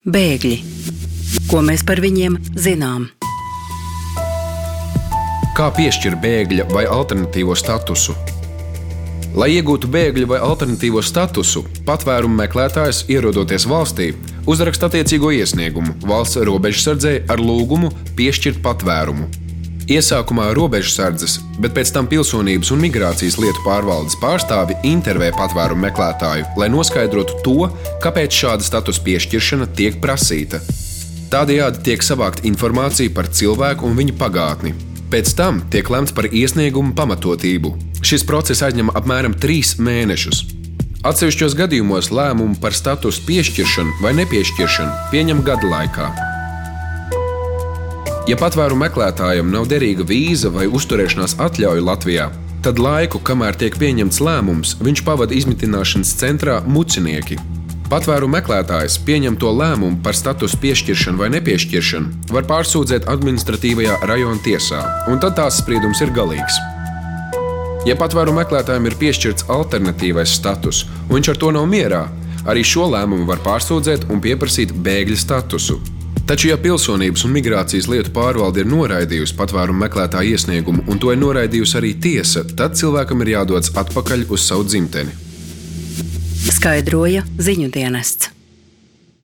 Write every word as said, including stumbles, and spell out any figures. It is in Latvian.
Bēgļi. Ko mēs par viņiem zinām? Kā piešķir bēgļa vai alternatīvo statusu? Lai iegūtu bēgļa vai alternatīvo statusu, patvērumu meklētājs, ierodoties valstī, uzraksta attiecīgo iesniegumu valsts robežsardzei ar lūgumu piešķirt patvērumu. Iesākumā robežsardzes, bet pēc tam pilsonības un migrācijas lietu pārvaldes pārstāvi intervē patvērumu meklētāju, lai noskaidrotu to, kāpēc šāda statusa piešķiršana tiek prasīta. Tādējādi tiek savākt informācija par cilvēku un viņa pagātni. Pēc tam tiek lemts par iesniegumu pamatotību. Šis process aizņem apmēram trīs mēnešus. Atsevišķos gadījumos lēmumu par statusu piešķiršanu vai nepiešķiršanu pieņem gada laikā. Ja patvērumu meklētājam nav derīga vīza vai uzturēšanās atļauja Latvijā, tad laiku, kamēr tiek pieņemts lēmums, viņš pavada izmitināšanas centrā Mucinieki. Patvērumu meklētājs pieņemto lēmumu par statusu piešķiršanu vai nepiešķiršanu var pārsūdzēt administratīvajā rajona tiesā, un tad tās spriedums ir galīgs. Ja patvērumu meklētājam ir piešķirts alternatīvais status, un viņš ar to nav mierā, arī šo lēmumu var pārsūdzēt un pieprasīt bēgļa statusu. Taču, ja pilsonības un migrācijas lietu pārvalde ir noraidījusi patvērumu meklētāju iesniegumu un to ir noraidījusi arī tiesa, tad cilvēkam ir jādodas atpakaļ uz savu dzimteni. Skaidroja ziņu dienests.